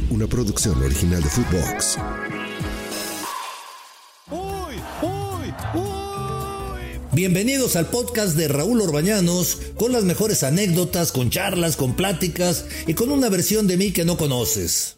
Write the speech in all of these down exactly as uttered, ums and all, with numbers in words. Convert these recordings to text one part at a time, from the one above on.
una producción original de Footbox. ¡Uy! ¡Uy! ¡Uy! Bienvenidos al podcast de Raúl Orbañanos, con las mejores anécdotas, con charlas, con pláticas y con una versión de mí que no conoces.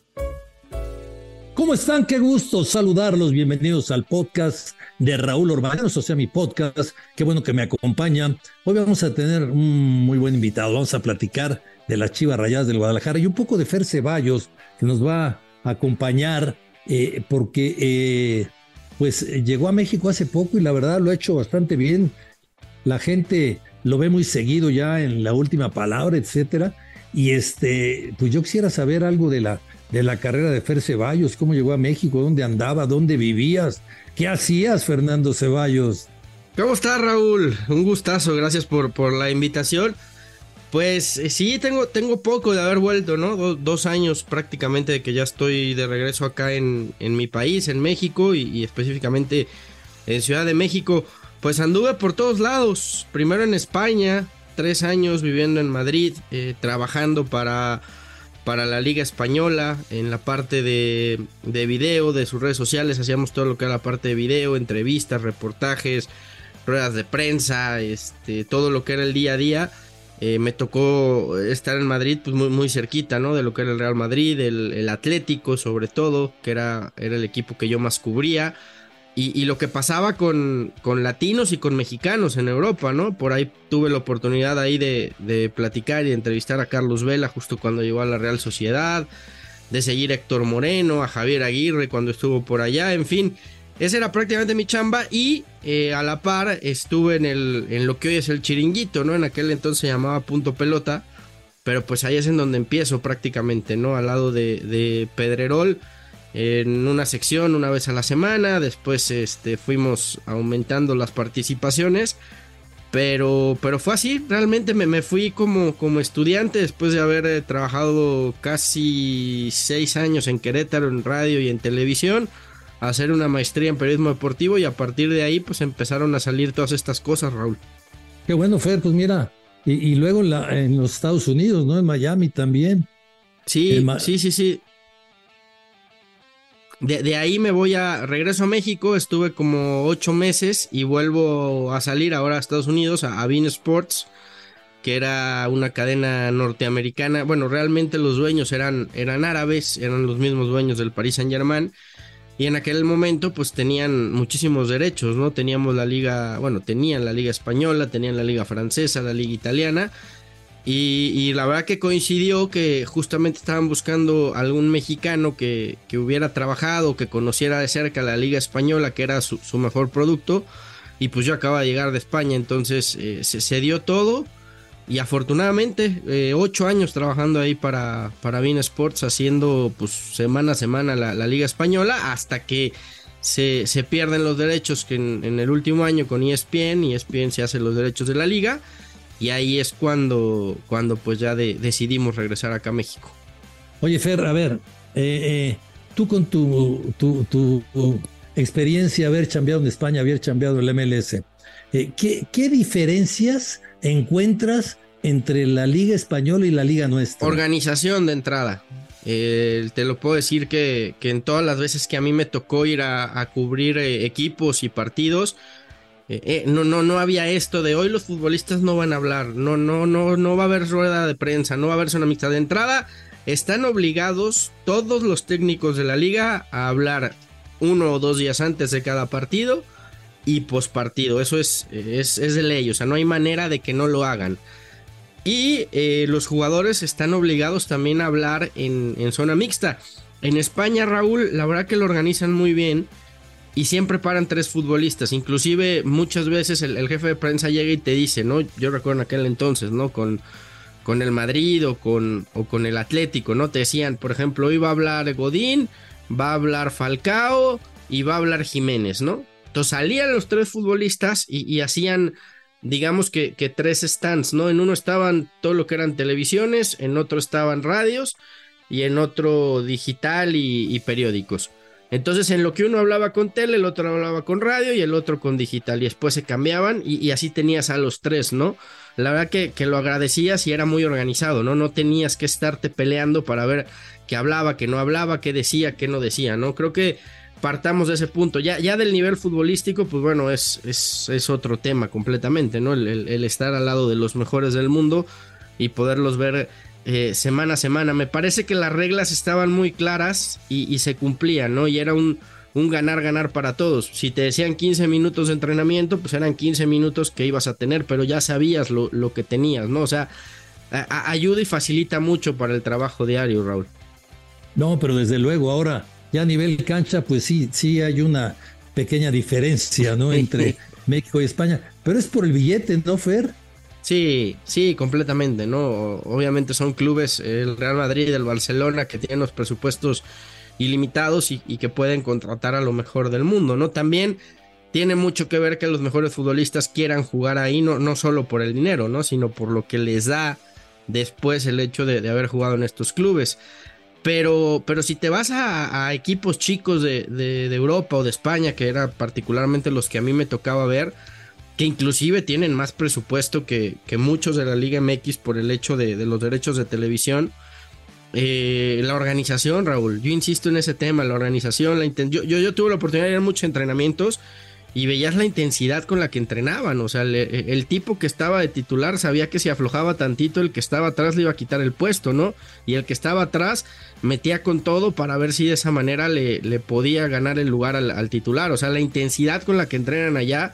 ¿Cómo están? Qué gusto saludarlos. Bienvenidos al podcast de Raúl Orbañanos, o sea, mi podcast. Qué bueno que me acompañan. Hoy vamos a tener un muy buen invitado. Vamos a platicar de las Chivas Rayadas del Guadalajara y un poco de Fer Ceballos, que nos va a acompañar eh, porque eh, pues llegó a México hace poco y la verdad lo ha hecho bastante bien. La gente lo ve muy seguido ya en La Última Palabra, etcétera. Y este, pues yo quisiera saber algo de la de la carrera de Fer Ceballos, cómo llegó a México, dónde andaba, dónde vivías, qué hacías, Fernando Ceballos. ¿Cómo estás, Raúl? Un gustazo, gracias por, por la invitación. Pues eh, sí, tengo, tengo poco de haber vuelto, ¿no? Do, dos años prácticamente de que ya estoy de regreso acá en, en mi país, en México, y, y específicamente en Ciudad de México. Pues anduve por todos lados, primero en España, tres años viviendo en Madrid, eh, trabajando para... para la Liga Española, en la parte de, de video, de sus redes sociales, hacíamos todo lo que era la parte de video, entrevistas, reportajes, ruedas de prensa, este, todo lo que era el día a día. Eh, me tocó estar en Madrid, pues muy, muy cerquita, ¿no? De lo que era el Real Madrid, el, el Atlético sobre todo, que era, era el equipo que yo más cubría. Y, y lo que pasaba con, con latinos y con mexicanos en Europa, ¿no? Por ahí tuve la oportunidad ahí de, de platicar y de entrevistar a Carlos Vela justo cuando llegó a la Real Sociedad, de seguir a Héctor Moreno, a Javier Aguirre cuando estuvo por allá, en fin, esa era prácticamente mi chamba. Y eh, a la par estuve en, el, en lo que hoy es el Chiringuito, ¿no? En aquel entonces se llamaba Punto Pelota, pero pues ahí es en donde empiezo prácticamente, ¿no? Al lado de, de Pedrerol, en una sección una vez a la semana. Después este, fuimos aumentando las participaciones, pero, pero fue así, realmente me, me fui como, como estudiante después de haber eh, trabajado casi seis años en Querétaro, en radio y en televisión, a hacer una maestría en periodismo deportivo, y a partir de ahí pues empezaron a salir todas estas cosas, Raúl. Qué bueno, Fer, pues mira, y, y luego en, la, en los Estados Unidos, ¿no? En Miami también. Sí, Ma- sí, sí, sí. De, de ahí me voy a, regreso a México, estuve como ocho meses y vuelvo a salir ahora a Estados Unidos, a, a beIN Sports, que era una cadena norteamericana. Bueno, realmente los dueños eran, eran árabes, eran los mismos dueños del Paris Saint-Germain, y en aquel momento pues tenían muchísimos derechos, ¿no? Teníamos la liga, bueno, tenían la liga española, tenían la liga francesa, la liga italiana. Y, y la verdad que coincidió que justamente estaban buscando algún mexicano que, que hubiera trabajado, que conociera de cerca la Liga Española, que era su, su mejor producto. Y pues yo acababa de llegar de España, entonces eh, se, se dio todo. Y afortunadamente, eh, ocho años trabajando ahí para, para beIN Sports, haciendo pues semana a semana la, la Liga Española, hasta que se, se pierden los derechos que en, en el último año con E S P N, E S P N se hace los derechos de la liga. Y ahí es cuando, cuando pues ya de, decidimos regresar acá a México. Oye, Fer, a ver, eh, eh, tú con tu, tu, tu, tu experiencia, haber chambeado en España, haber chambeado en la M L S, eh, ¿qué, ¿qué diferencias encuentras entre la Liga Española y la Liga nuestra? Organización de entrada. Eh, te lo puedo decir que, que en todas las veces que a mí me tocó ir a, a cubrir eh, equipos y partidos, Eh, eh, no, no, no había esto de hoy los futbolistas no van a hablar, no, no, no, no va a haber rueda de prensa, no va a haber zona mixta. De entrada, están obligados todos los técnicos de la liga a hablar uno o dos días antes de cada partido y pospartido. Eso es, es, es de ley, o sea, no hay manera de que no lo hagan. Y eh, los jugadores están obligados también a hablar en, en zona mixta. En España, Raúl, la verdad que lo organizan muy bien. Y siempre paran tres futbolistas, inclusive muchas veces el, el jefe de prensa llega y te dice, ¿no? Yo recuerdo en aquel entonces, ¿no? Con, con el Madrid o con, o con el Atlético, ¿no? Te decían, por ejemplo, hoy va a hablar Godín, va a hablar Falcao y va a hablar Jiménez, ¿no? Entonces salían los tres futbolistas y, y hacían, digamos que, que tres stands, ¿no? En uno estaban todo lo que eran televisiones, en otro estaban radios y en otro digital y, y periódicos. Entonces, en lo que uno hablaba con tele, el otro hablaba con radio y el otro con digital. Y después se cambiaban y, y así tenías a los tres, ¿no? La verdad que, que lo agradecías y era muy organizado, ¿no? No tenías que estarte peleando para ver qué hablaba, qué no hablaba, qué decía, qué no decía, ¿no? Creo que partamos de ese punto. Ya, ya del nivel futbolístico, pues bueno, es, es, es otro tema completamente, ¿no? El, el, el estar al lado de los mejores del mundo y poderlos ver Eh, semana a semana. Me parece que las reglas estaban muy claras y, y se cumplían, ¿no? Y era un, un ganar, ganar para todos. Si te decían quince minutos de entrenamiento, pues eran quince minutos que ibas a tener, pero ya sabías lo, lo que tenías, ¿no? O sea, a, a, ayuda y facilita mucho para el trabajo diario, Raúl. No, pero desde luego, ahora ya a nivel cancha, pues sí, sí hay una pequeña diferencia, ¿no? Entre México y España, pero es por el billete, ¿no, Fer? Sí, sí, completamente, ¿no? Obviamente son clubes, el Real Madrid, el Barcelona, que tienen los presupuestos ilimitados y, y que pueden contratar a lo mejor del mundo, ¿no? También tiene mucho que ver que los mejores futbolistas quieran jugar ahí, no, no solo por el dinero, ¿no? Sino por lo que les da después el hecho de, de haber jugado en estos clubes. Pero, pero si te vas a, a equipos chicos de, de, de Europa o de España, que eran particularmente los que a mí me tocaba ver, que inclusive tienen más presupuesto que, que muchos de la Liga M X por el hecho de, de los derechos de televisión. Eh, la organización, Raúl, yo insisto en ese tema, la organización, la inten- yo, yo, yo tuve la oportunidad de ir a muchos entrenamientos y veías la intensidad con la que entrenaban, o sea, el, el tipo que estaba de titular sabía que si aflojaba tantito, el que estaba atrás le iba a quitar el puesto, ¿no? Y el que estaba atrás metía con todo para ver si de esa manera le, le podía ganar el lugar al, al titular, o sea, la intensidad con la que entrenan allá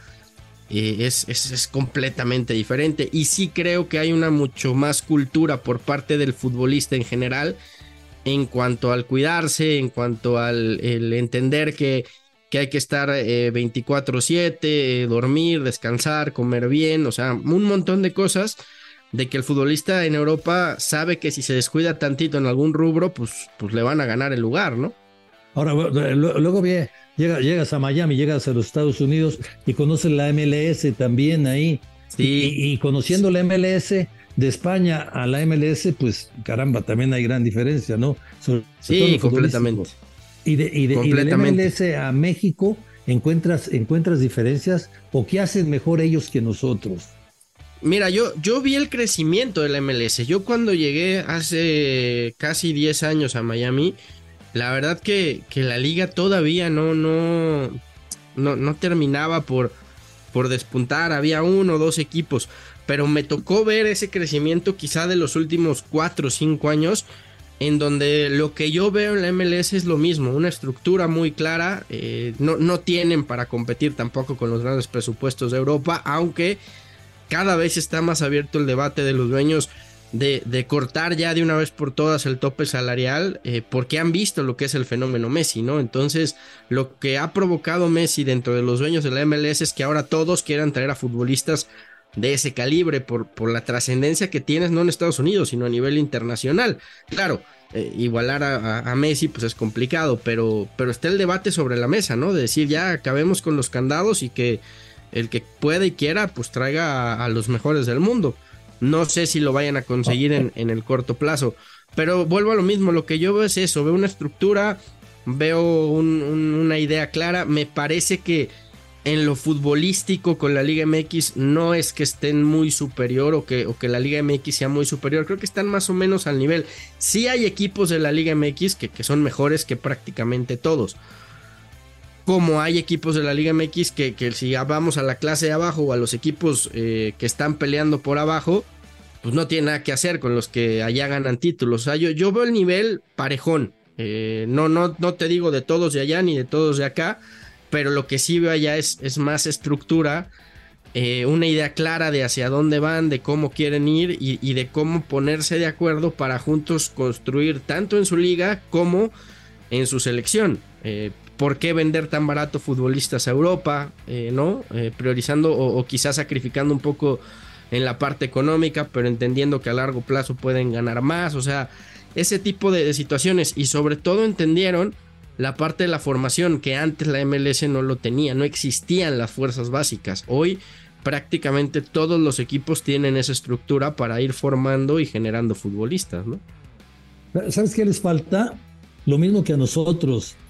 Eh, es, es, es completamente diferente y sí creo que hay una mucho más cultura por parte del futbolista en general en cuanto al cuidarse, en cuanto al el entender que, que hay que estar eh, veinticuatro siete, eh, dormir, descansar, comer bien, o sea, un montón de cosas de que el futbolista en Europa sabe que si se descuida tantito en algún rubro, pues, pues le van a ganar el lugar, ¿no? Ahora, luego bien, llega, llegas a Miami, llegas a los Estados Unidos y conoces la M L S también ahí. Sí. Y, y conociendo la M L S de España a la M L S, pues caramba, también hay gran diferencia, ¿no? Sobre sí, completamente. Y de, y, de, y de la M L S a México, ¿encuentras, ¿encuentras diferencias o qué hacen mejor ellos que nosotros? Mira, yo, yo vi el crecimiento de la M L S. Yo cuando llegué hace casi diez años a Miami, la verdad que, que la liga todavía no, no, no, no terminaba por, por despuntar. Había uno o dos equipos, pero me tocó ver ese crecimiento quizá de los últimos cuatro o cinco años, en donde lo que yo veo en la M L S es lo mismo, una estructura muy clara. Eh, no, no tienen para competir tampoco con los grandes presupuestos de Europa, aunque cada vez está más abierto el debate de los dueños De, de cortar ya de una vez por todas el tope salarial, eh, porque han visto lo que es el fenómeno Messi, ¿no? Entonces, lo que ha provocado Messi dentro de los dueños de la M L S es que ahora todos quieran traer a futbolistas de ese calibre por, por la trascendencia que tienes, no en Estados Unidos, sino a nivel internacional. Claro, eh, igualar a, a, a Messi pues es complicado, pero, pero está el debate sobre la mesa, ¿no? De decir, ya acabemos con los candados y que el que pueda y quiera, pues traiga a, a los mejores del mundo. No sé si lo vayan a conseguir en, en el corto plazo, pero vuelvo a lo mismo, lo que yo veo es eso, veo una estructura, veo un, un, una idea clara. Me parece que en lo futbolístico con la Liga M X no es que estén muy superior o que, o que la Liga M X sea muy superior, creo que están más o menos al nivel. Sí hay equipos de la Liga M X que, que son mejores que prácticamente todos, como hay equipos de la Liga M X que, que si vamos a la clase de abajo o a los equipos eh, que están peleando por abajo, pues no tiene nada que hacer con los que allá ganan títulos. O sea, yo, yo veo el nivel parejón. Eh, no, no, no te digo de todos de allá ni de todos de acá, pero lo que sí veo allá es, es más estructura, eh, una idea clara de hacia dónde van, de cómo quieren ir y, y de cómo ponerse de acuerdo para juntos construir tanto en su liga como en su selección. Eh, ¿Por qué vender tan barato futbolistas a Europa? Eh, ¿no? Eh, priorizando o, o quizás sacrificando un poco en la parte económica, pero entendiendo que a largo plazo pueden ganar más. O sea, ese tipo de, de situaciones. Y sobre todo entendieron la parte de la formación, que antes la M L S no lo tenía, no existían las fuerzas básicas. Hoy prácticamente todos los equipos tienen esa estructura para ir formando y generando futbolistas, ¿no? ¿Sabes qué les falta? Lo mismo que a nosotros.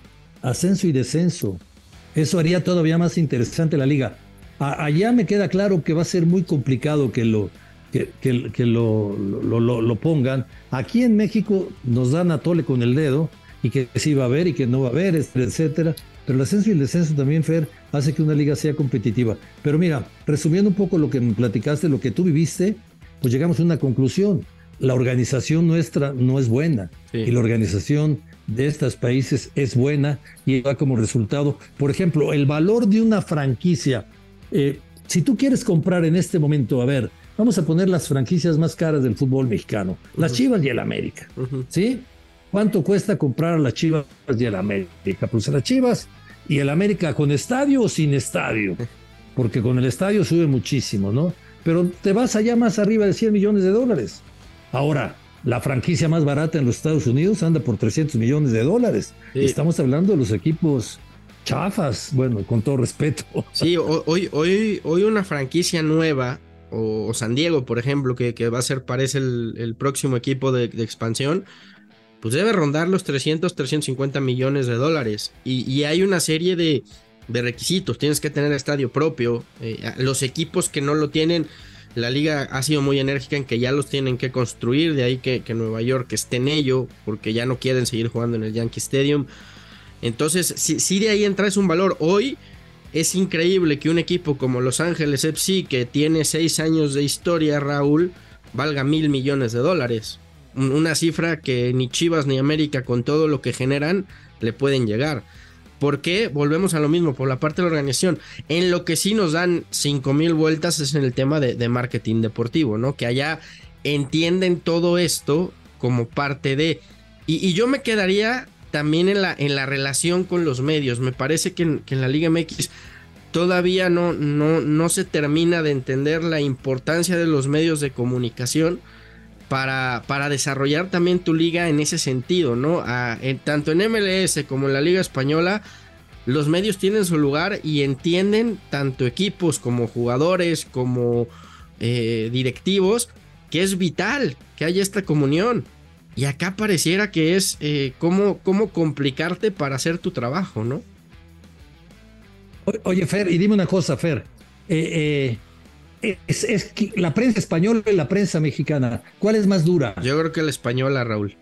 ascenso y descenso. Eso haría todavía más interesante la liga. A, allá me queda claro que va a ser muy complicado que lo, que, que, que lo, lo, lo, lo pongan. Aquí en México nos dan a tole con el dedo y que sí va a haber y que no va a haber, etcétera. Pero el ascenso y el descenso también, Fer, hace que una liga sea competitiva. Pero mira, resumiendo un poco lo que me platicaste, lo que tú viviste, pues llegamos a una conclusión. La organización nuestra no es buena, sí. Y la organización de estos países es buena y da como resultado, por ejemplo, el valor de una franquicia. Eh, si tú quieres comprar en este momento, a ver, vamos a poner las franquicias más caras del fútbol mexicano, uh-huh. Las Chivas y el América, uh-huh. ¿Sí? ¿Cuánto cuesta comprar a las Chivas y el América? Pues a las Chivas y el América con estadio o sin estadio, porque con el estadio sube muchísimo, ¿no? Pero te vas allá más arriba de cien millones de dólares. Ahora, la franquicia más barata en los Estados Unidos anda por trescientos millones de dólares. Sí. Estamos hablando de los equipos chafas, bueno, con todo respeto. Sí, hoy, hoy, hoy una franquicia nueva, o, o San Diego, por ejemplo, que, que va a ser, parece el, el próximo equipo de, de expansión, pues debe rondar los trescientos, trescientos cincuenta millones de dólares. Y, y hay una serie de, de requisitos. Tienes que tener estadio propio. Eh, los equipos que no lo tienen, la liga ha sido muy enérgica en que ya los tienen que construir, de ahí que, que Nueva York esté en ello, porque ya no quieren seguir jugando en el Yankee Stadium. Entonces, sí, sí de ahí entra es un valor. Hoy es increíble que un equipo como Los Ángeles F C, que tiene seis años de historia, Raúl, valga mil millones de dólares. Una cifra que ni Chivas ni América, con todo lo que generan, le pueden llegar. ¿Por qué? Volvemos a lo mismo, por la parte de la organización. En lo que sí nos dan cinco mil vueltas es en el tema de, de marketing deportivo, ¿no? Que allá entienden todo esto como parte de... Y, y yo me quedaría también en la, en la relación con los medios. Me parece que en, que en la Liga M X todavía no, no, no se termina de entender la importancia de los medios de comunicación para, para desarrollar también tu liga en ese sentido, ¿no? A, en, tanto en M L S como en la Liga Española, los medios tienen su lugar y entienden tanto equipos como jugadores, como eh, directivos, que es vital que haya esta comunión. Y acá pareciera que es eh, cómo, cómo complicarte para hacer tu trabajo, ¿no? Oye, Fer, y dime una cosa, Fer. Eh, eh, es, es que la prensa española y la prensa mexicana, ¿cuál es más dura? Yo creo que la española, Raúl.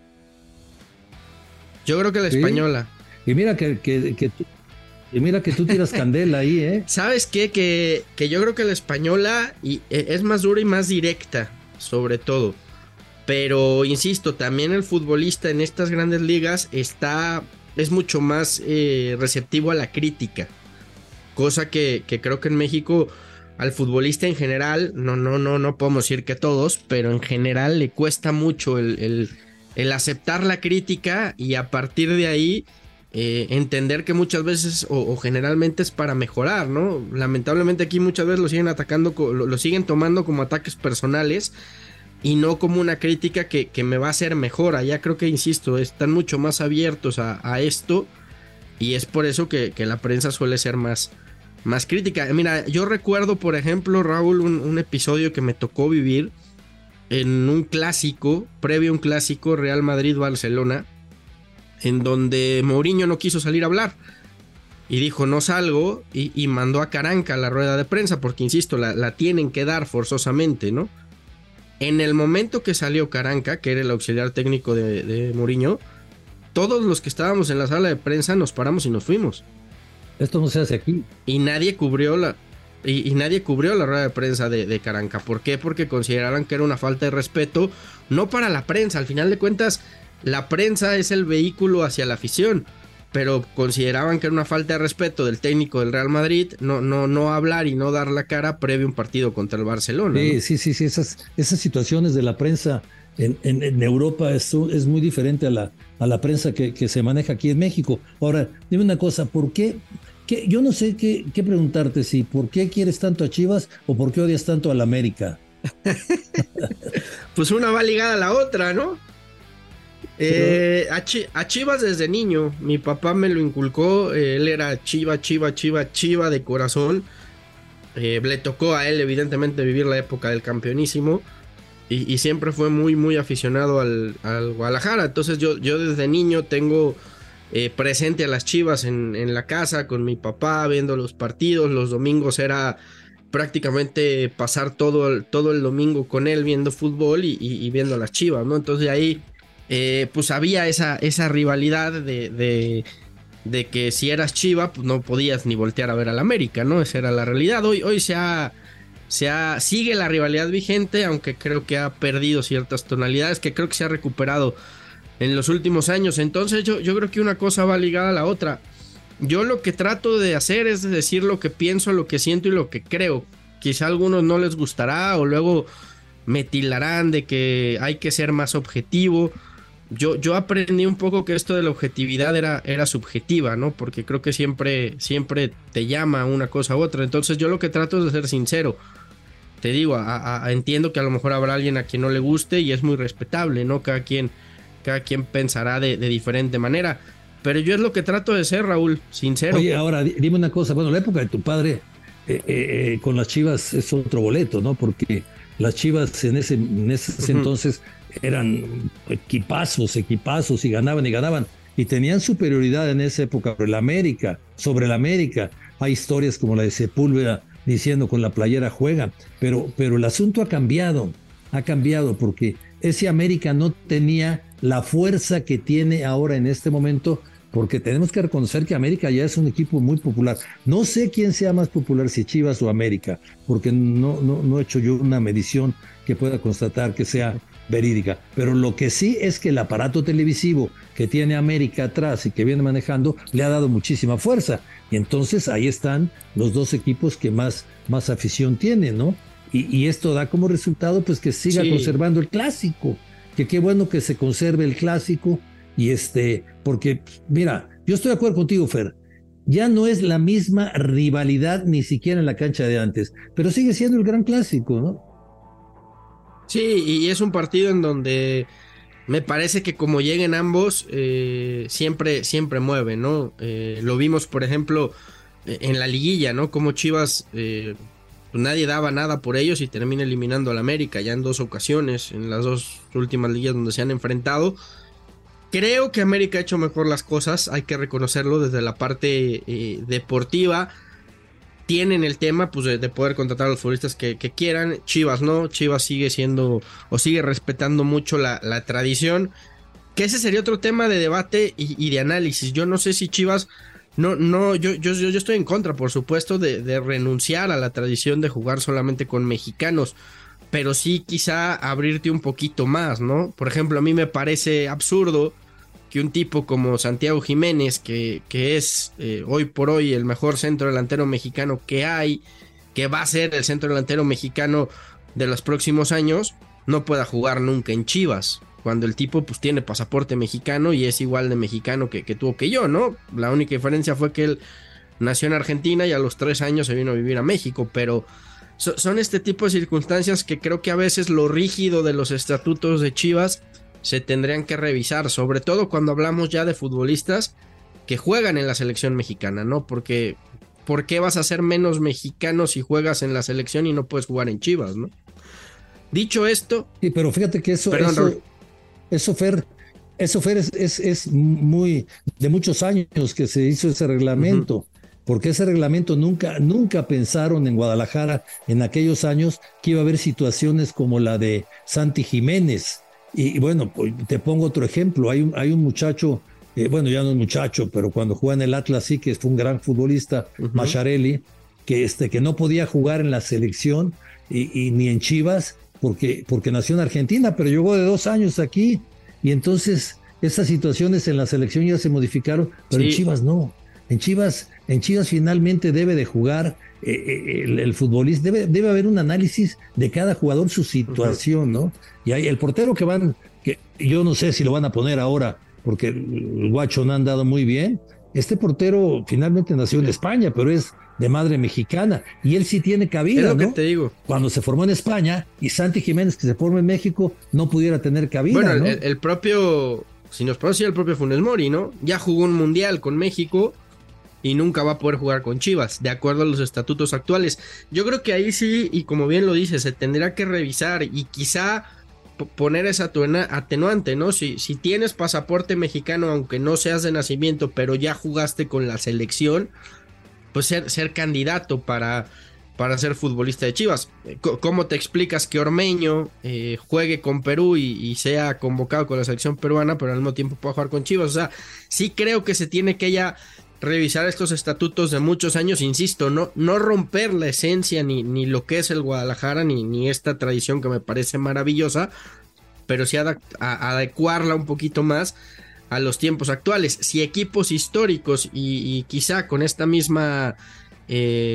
Yo creo que la ¿Sí? española. Y mira que, que, que tú, y mira que tú tiras candela ahí, ¿eh? ¿Sabes qué? Que, que yo creo que la española y, es más dura y más directa, sobre todo. Pero, insisto, también el futbolista en estas grandes ligas está, es mucho más eh, receptivo a la crítica. Cosa que, que creo que en México al futbolista en general, no, no, no, no podemos decir que todos, pero en general le cuesta mucho el, el, el aceptar la crítica y a partir de ahí eh, entender que muchas veces o, o generalmente es para mejorar, ¿no? Lamentablemente aquí muchas veces lo siguen atacando, lo, lo siguen tomando como ataques personales y no como una crítica que, que me va a hacer mejor. Allá creo que, insisto, están mucho más abiertos a, a esto y es por eso que, que la prensa suele ser más, más crítica. Mira, yo recuerdo, por ejemplo, Raúl, un, un episodio que me tocó vivir en un clásico, previo a un clásico Real Madrid-Barcelona, en donde Mourinho no quiso salir a hablar y dijo no salgo y, y mandó a Caranca a la rueda de prensa porque, insisto, la, la tienen que dar forzosamente, ¿no? En el momento que salió Caranca, que era el auxiliar técnico de, de Mourinho, todos los que estábamos en la sala de prensa nos paramos y nos fuimos. Esto no se hace aquí. Y nadie cubrió la, y, y nadie cubrió la rueda de prensa de, de Caranca. ¿Por qué? Porque consideraron que era una falta de respeto, no para la prensa. Al final de cuentas, la prensa es el vehículo hacia la afición, pero consideraban que era una falta de respeto del técnico del Real Madrid no, no, no hablar y no dar la cara previo a un partido contra el Barcelona. Sí, ¿no? sí, sí, sí, esas, esas situaciones de la prensa en, en, en Europa es, es muy diferente a la, a la prensa que, que se maneja aquí en México. Ahora, dime una cosa, ¿por qué? qué yo no sé qué, qué preguntarte, si ¿por qué quieres tanto a Chivas o por qué odias tanto al América? Pues una va ligada a la otra, ¿no? Eh, a, Ch- a Chivas desde niño, mi papá me lo inculcó, eh, él era Chiva, Chiva, Chiva, Chiva de corazón, eh, le tocó a él evidentemente vivir la época del campeonísimo y, y siempre fue muy muy aficionado al, al Guadalajara, entonces yo, yo desde niño tengo eh, presente a las Chivas en, en la casa con mi papá, viendo los partidos. Los domingos era prácticamente pasar todo el, todo el domingo con él viendo fútbol y, y, y viendo a las Chivas, ¿no? Entonces ahí eh, pues había esa, esa rivalidad de, de, de que si eras Chiva pues no podías ni voltear a ver al América, ¿no? Esa era la realidad. Hoy, hoy se ha, se ha, sigue la rivalidad vigente, aunque creo que ha perdido ciertas tonalidades, que creo que se ha recuperado en los últimos años. Entonces yo, yo creo que una cosa va ligada a la otra. Yo lo que trato de hacer es decir lo que pienso, lo que siento y lo que creo. Quizá a algunos no les gustará o luego me tildarán de que hay que ser más objetivo. Yo, yo aprendí un poco que esto de la objetividad era, era subjetiva, ¿no? Porque creo que siempre, siempre te llama una cosa u otra. Entonces yo lo que trato es de ser sincero. Te digo, a, a, entiendo que a lo mejor habrá alguien a quien no le guste y es muy respetable, ¿no? Cada quien, cada quien pensará de, de diferente manera. Pero yo es lo que trato de ser, Raúl, sincero. Oye, ahora dime una cosa. Bueno, la época de tu padre eh, eh, con las Chivas es otro boleto, ¿no? Porque las Chivas en ese, en ese uh-huh. entonces eran equipazos, equipazos y ganaban y ganaban. Y tenían superioridad en esa época sobre el América, sobre el América. Hay historias como la de Sepúlveda diciendo con la playera juega. Pero, pero el asunto ha cambiado, ha cambiado porque ese América no tenía la fuerza que tiene ahora en este momento, porque tenemos que reconocer que América ya es un equipo muy popular. No sé quién sea más popular, si Chivas o América, porque no, no, no he hecho yo una medición que pueda constatar que sea verídica. Pero lo que sí es que el aparato televisivo que tiene América atrás y que viene manejando le ha dado muchísima fuerza. Y entonces ahí están los dos equipos que más, más afición tienen, ¿no? Y, y esto da como resultado pues que siga sí. conservando el clásico. Que qué bueno que se conserve el clásico. Y este, porque, mira, yo estoy de acuerdo contigo, Fer, ya no es la misma rivalidad ni siquiera en la cancha de antes, pero sigue siendo el gran clásico, ¿no? Sí, y es un partido en donde me parece que como lleguen ambos, eh, siempre, siempre mueve, ¿no? Eh, lo vimos, por ejemplo, en la liguilla, ¿no? Como Chivas, eh, nadie daba nada por ellos y termina eliminando al América ya en dos ocasiones, en las dos últimas liguillas donde se han enfrentado. Creo que América ha hecho mejor las cosas, hay que reconocerlo desde la parte eh, deportiva. Tienen el tema pues de, de poder contratar a los futbolistas que, que quieran. Chivas no, Chivas sigue siendo o sigue respetando mucho la, la tradición. Que ese sería otro tema de debate y, y de análisis. Yo no sé si Chivas, no, no, yo, yo, yo estoy en contra, por supuesto, de, de renunciar a la tradición de jugar solamente con mexicanos. Pero sí quizá abrirte un poquito más, ¿no? Por ejemplo, a mí me parece absurdo que un tipo como Santiago Jiménez, que, que es eh, hoy por hoy el mejor centro delantero mexicano que hay, que va a ser el centro delantero mexicano de los próximos años, no pueda jugar nunca en Chivas, cuando el tipo pues tiene pasaporte mexicano y es igual de mexicano que, que tú o que yo, ¿no? La única diferencia fue que él nació en Argentina y a los tres años se vino a vivir a México, pero so, son este tipo de circunstancias que creo que a veces lo rígido de los estatutos de Chivas se tendrían que revisar, sobre todo cuando hablamos ya de futbolistas que juegan en la selección mexicana, ¿no? Porque ¿por qué vas a ser menos mexicano si juegas en la selección y no puedes jugar en Chivas, ¿no? Dicho esto... Sí, pero fíjate que eso, perdón, eso, eso Fer, eso Fer es, es, es muy de muchos años que se hizo ese reglamento, uh-huh. porque ese reglamento nunca, nunca pensaron en Guadalajara en aquellos años que iba a haber situaciones como la de Santi Jiménez. Y, y bueno, pues te pongo otro ejemplo. Hay un, hay un muchacho, eh, bueno, ya no es muchacho, pero cuando jugaba en el Atlas sí que fue un gran futbolista, uh-huh. Macharelli, que, este, que no podía jugar en la selección y, y ni en Chivas porque, porque nació en Argentina, pero llegó de dos años aquí. Y entonces esas situaciones en la selección ya se modificaron, pero sí. en Chivas no. En Chivas, en Chivas finalmente debe de jugar eh, el, el futbolista, debe, debe haber un análisis de cada jugador, su situación, ¿no? Y hay el portero que van, que yo no sé si lo van a poner ahora, porque el guacho no ha andado muy bien. Este portero finalmente nació en España, pero es de madre mexicana, y él sí tiene cabida, es lo ¿no? Que te digo. Cuando se formó en España, y Santi Jiménez, que se formó en México, no pudiera tener cabida, bueno, ¿no? el, el propio, si nos podemos decir, el propio Funes Mori, ¿no? Ya jugó un mundial con México y nunca va a poder jugar con Chivas, de acuerdo a los estatutos actuales. Yo creo que ahí sí, y como bien lo dice, se tendrá que revisar y quizá p- poner esa atenuante, ¿no? Si, si tienes pasaporte mexicano, aunque no seas de nacimiento, pero ya jugaste con la selección, pues ser, ser candidato para, para ser futbolista de Chivas. ¿Cómo te explicas que Ormeño eh, juegue con Perú y, y sea convocado con la selección peruana, pero al mismo tiempo pueda jugar con Chivas? O sea, sí creo que se tiene que ya revisar estos estatutos de muchos años, insisto, no, no romper la esencia ni, ni lo que es el Guadalajara, ni, ni esta tradición que me parece maravillosa, pero sí adapt- a, adecuarla un poquito más a los tiempos actuales. Si equipos históricos y, y quizá con esta misma, eh,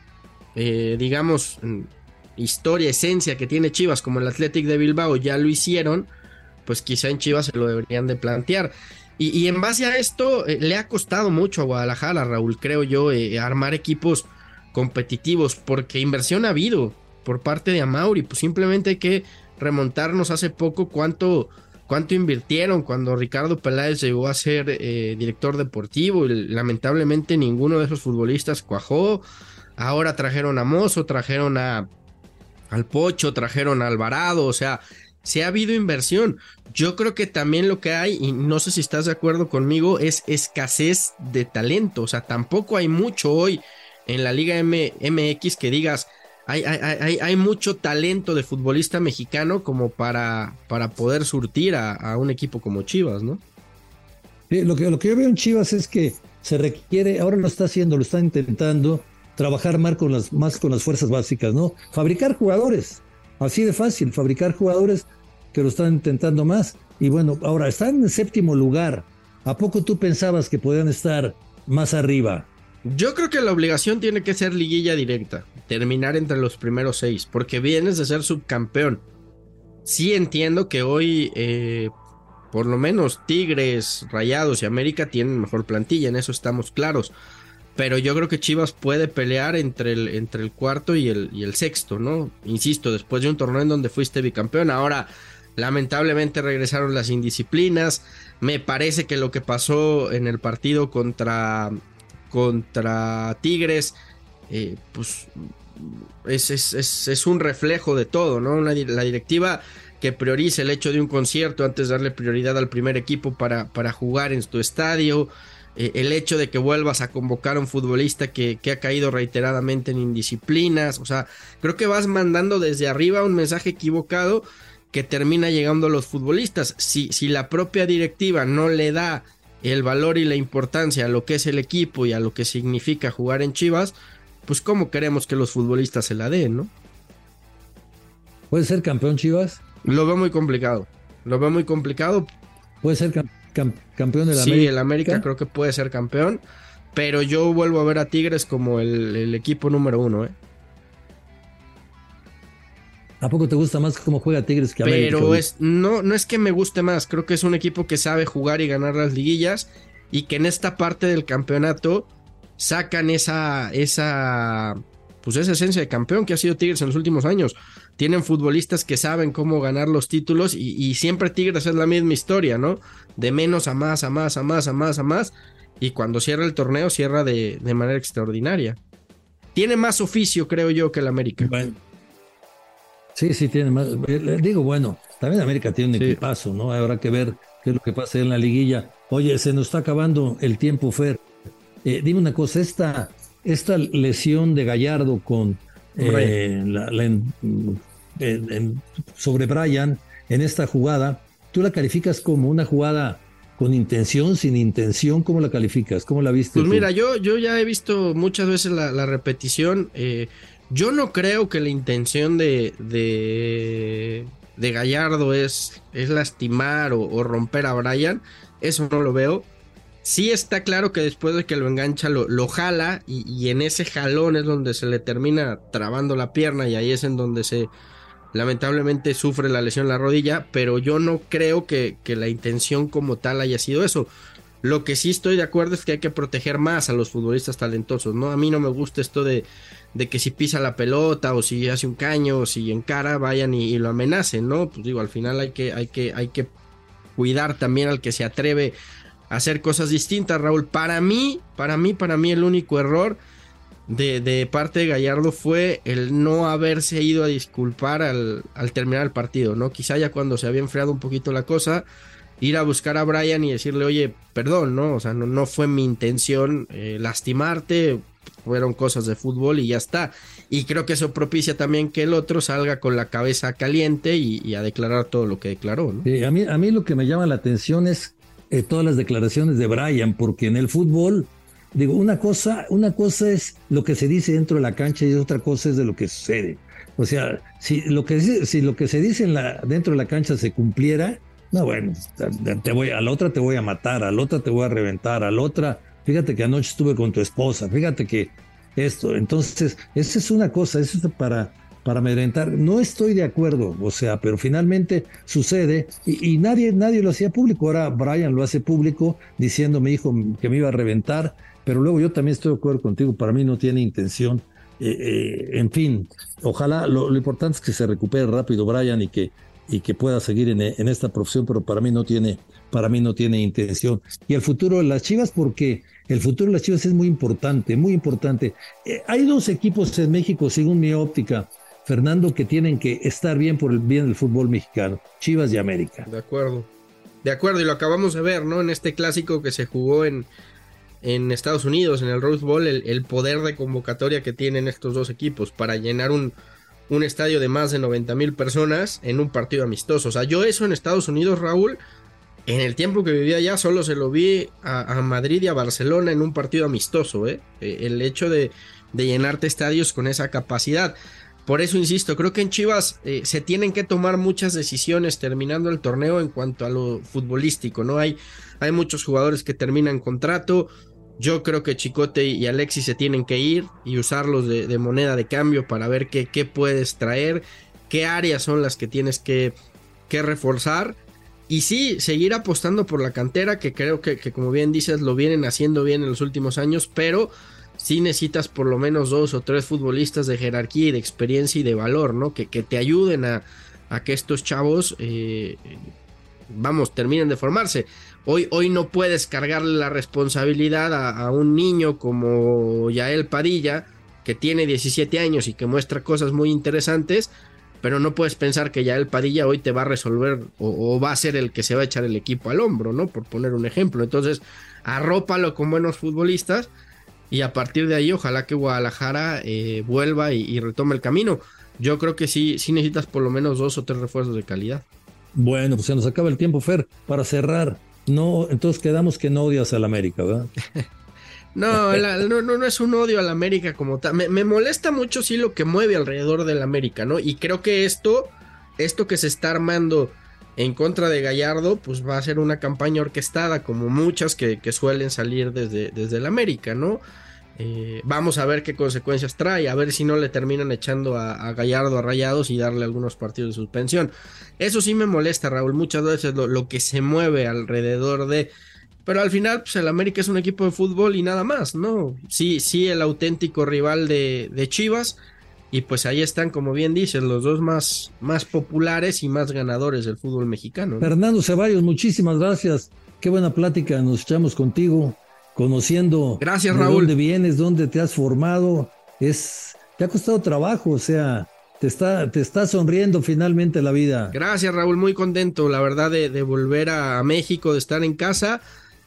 eh, digamos, historia, esencia que tiene Chivas, como el Athletic de Bilbao, ya lo hicieron, pues quizá en Chivas se lo deberían de plantear. Y, y en base a esto, eh, le ha costado mucho a Guadalajara, Raúl, creo yo, eh, armar equipos competitivos, porque inversión ha habido por parte de Amauri. Pues simplemente hay que remontarnos hace poco cuánto, cuánto invirtieron cuando Ricardo Peláez llegó a ser eh, director deportivo, y lamentablemente ninguno de esos futbolistas cuajó. Ahora trajeron a Mozo, trajeron a al Pocho, trajeron a Alvarado, o sea, se ha habido inversión. Yo creo que también lo que hay, y no sé si estás de acuerdo conmigo, es escasez de talento. O sea, tampoco hay mucho hoy en la Liga M- MX que digas, hay, hay, hay, hay mucho talento de futbolista mexicano como para, para poder surtir a, a un equipo como Chivas, ¿no? Sí, lo que, lo que yo veo en Chivas es que se requiere, ahora lo está haciendo, lo está intentando, trabajar más con las, más con las fuerzas básicas, ¿no? Fabricar jugadores, así de fácil, fabricar jugadores que lo están intentando más. Y bueno, ahora están en el séptimo lugar. ¿A poco tú pensabas que podían estar más arriba? Yo creo que la obligación tiene que ser liguilla directa, terminar entre los primeros seis, porque vienes de ser subcampeón. Sí entiendo que hoy, eh, por lo menos Tigres, Rayados y América tienen mejor plantilla, en eso estamos claros. Pero yo creo que Chivas puede pelear entre el, entre el cuarto y el, y el sexto, ¿no? Insisto, después de un torneo en donde fuiste bicampeón, ahora lamentablemente regresaron las indisciplinas. Me parece que lo que pasó en el partido contra, contra Tigres, eh, pues es, es, es, es un reflejo de todo, ¿no? Una, la directiva que prioriza el hecho de un concierto antes de darle prioridad al primer equipo para, para jugar en tu estadio. Eh, el hecho de que vuelvas a convocar a un futbolista que, que ha caído reiteradamente en indisciplinas. O sea, creo que vas mandando desde arriba un mensaje equivocado que termina llegando a los futbolistas. Si, si la propia directiva no le da el valor y la importancia a lo que es el equipo y a lo que significa jugar en Chivas, pues cómo queremos que los futbolistas se la den, ¿no? ¿Puede ser campeón Chivas? Lo veo muy complicado. Lo veo muy complicado. ¿Puede ser campeón? Cam- campeón de la sí, América. el América creo que puede ser campeón, pero yo vuelvo a ver a Tigres como el, el equipo número uno, ¿eh? ¿A poco te gusta más cómo juega Tigres que América? Pero es, no, no es que me guste más, creo que es un equipo que sabe jugar y ganar las liguillas y que en esta parte del campeonato sacan esa, esa, pues esa esencia de campeón que ha sido Tigres en los últimos años. Tienen futbolistas que saben cómo ganar los títulos y, y siempre Tigres es la misma historia, ¿no? De menos a más, a más, a más, a más, a más. Y cuando cierra el torneo, cierra de, de manera extraordinaria. Tiene más oficio, creo yo, que el América. Bueno. Sí, sí, tiene más. Digo, bueno, también América tiene un Sí. equipazo, ¿no? Habrá que ver qué es lo que pasa en la liguilla. Oye, se nos está acabando el tiempo, Fer. Eh, dime una cosa, esta, esta lesión de Gallardo con eh, la, la, en, en, en, sobre Brian en esta jugada, ¿tú la calificas como una jugada con intención, sin intención? ¿Cómo la calificas? ¿Cómo la viste? Pues tú? mira, yo, yo ya he visto muchas veces la, la repetición. Eh, yo no creo que la intención de, de, de Gallardo es, es lastimar o, o romper a Brian. Eso no lo veo. Sí está claro que después de que lo engancha lo, lo jala y, y en ese jalón es donde se le termina trabando la pierna y ahí es en donde se lamentablemente sufre la lesión en la rodilla, pero yo no creo que, que la intención como tal haya sido eso. Lo que sí estoy de acuerdo es que hay que proteger más a los futbolistas talentosos, ¿no? A mí no me gusta esto de, de que si pisa la pelota o si hace un caño o si encara vayan y, y lo amenacen, ¿no? Pues digo, al final hay que, hay que, hay que cuidar también al que se atreve a hacer cosas distintas, Raúl. Para mí, para mí, para mí el único error de, de parte de Gallardo fue el no haberse ido a disculpar al, al terminar el partido, ¿no? Quizá ya cuando se había enfriado un poquito la cosa, ir a buscar a Bryan y decirle, oye, perdón, ¿no? O sea, no, no fue mi intención eh, lastimarte, fueron cosas de fútbol y ya está. Y creo que eso propicia también que el otro salga con la cabeza caliente y, y a declarar todo lo que declaró, ¿no? Sí, a mí, a mí lo que me llama la atención es eh, todas las declaraciones de Bryan, porque en el fútbol, digo, una cosa, una cosa es lo que se dice dentro de la cancha y otra cosa es de lo que sucede. O sea, si lo que, si lo que se dice en la, dentro de la cancha se cumpliera, no, bueno, te voy, a la otra te voy a matar, a la otra te voy a reventar, a la otra, fíjate que anoche estuve con tu esposa, fíjate que esto, entonces, esa es una cosa, eso es para, para amedrentar. No estoy de acuerdo, o sea, pero finalmente sucede y, y nadie, nadie lo hacía público. Ahora Bryan lo hace público diciendo, me dijo que me iba a reventar, pero luego yo también estoy de acuerdo contigo, para mí no tiene intención. Eh, eh, en fin, ojalá, lo, lo importante es que se recupere rápido Bryan y que y que pueda seguir en, en esta profesión, pero para mí no tiene, para mí no tiene intención. Y el futuro de las Chivas, porque el futuro de las Chivas es muy importante, muy importante. Eh, hay dos equipos en México, según mi óptica, Fernando, que tienen que estar bien por el bien del fútbol mexicano, Chivas y América. De acuerdo, de acuerdo, y lo acabamos de ver, ¿no? En este clásico que se jugó en, en Estados Unidos, en el Rose Bowl, el, el poder de convocatoria que tienen estos dos equipos para llenar un un estadio de más de noventa mil personas en un partido amistoso. O sea, yo eso en Estados Unidos, Raúl, en el tiempo que vivía allá, solo se lo vi a, a Madrid y a Barcelona en un partido amistoso, ¿eh? El hecho de, de llenarte estadios con esa capacidad. Por eso insisto, creo que en Chivas eh, se tienen que tomar muchas decisiones terminando el torneo en cuanto a lo futbolístico, ¿no? Hay, hay muchos jugadores que terminan contrato. Yo creo que Chicote y Alexis se tienen que ir y usarlos de, de moneda de cambio para ver qué, qué puedes traer, qué áreas son las que tienes que, que reforzar. Y sí, seguir apostando por la cantera, que creo que, que como bien dices, lo vienen haciendo bien en los últimos años, pero sí necesitas por lo menos dos o tres futbolistas de jerarquía y de experiencia y de valor, ¿no? Que, que te ayuden a, a que estos chavos, eh, vamos, terminen de formarse. Hoy, hoy no puedes cargarle la responsabilidad a, a un niño como Yael Padilla, que tiene diecisiete años y que muestra cosas muy interesantes, pero no puedes pensar que Yael Padilla hoy te va a resolver o, o va a ser el que se va a echar el equipo al hombro, ¿no? Por poner un ejemplo. Entonces, arrópalo con buenos futbolistas y a partir de ahí ojalá que Guadalajara eh, vuelva y, y retome el camino. Yo creo que sí, sí necesitas por lo menos dos o tres refuerzos de calidad. Bueno, pues se nos acaba el tiempo, Fer, para cerrar. No, entonces quedamos que no odias al América, ¿verdad? no, la, no, no, no es un odio al América como tal. Me, me molesta mucho sí lo que mueve alrededor del América, ¿no? Y creo que esto, esto que se está armando en contra de Gallardo, pues va a ser una campaña orquestada, como muchas que, que suelen salir desde, desde el América, ¿no? Eh, vamos a ver qué consecuencias trae, a ver si no le terminan echando a, a Gallardo a Rayados y darle algunos partidos de suspensión. Eso sí me molesta, Raúl, muchas veces lo, lo que se mueve alrededor de... Pero al final, pues el América es un equipo de fútbol y nada más, ¿no? Sí, sí, el auténtico rival de, de Chivas, y pues ahí están, como bien dices, los dos más, más populares y más ganadores del fútbol mexicano, ¿no? Fernando Ceballos, muchísimas gracias, qué buena plática nos echamos contigo. Conociendo Gracias, de Raúl. dónde vienes, dónde te has formado, es, te ha costado trabajo, o sea, te está, te está sonriendo finalmente la vida. Gracias, Raúl, muy contento, la verdad, de, de volver a México, de estar en casa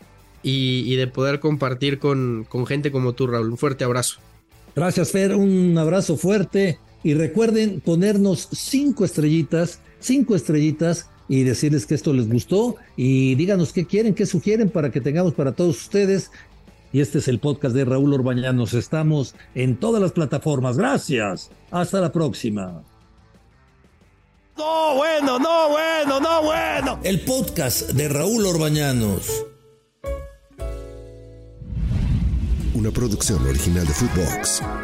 y, y de poder compartir con, con gente como tú, Raúl. Un fuerte abrazo. Gracias, Fer, un abrazo fuerte y recuerden ponernos cinco estrellitas, cinco estrellitas y decirles que esto les gustó y díganos qué quieren, qué sugieren para que tengamos para todos ustedes. Y este es el podcast de Raúl Orbañanos. Estamos en todas las plataformas. Gracias. Hasta la próxima. No, bueno, no, bueno, no, bueno. El podcast de Raúl Orbañanos. Una producción original de Footbox.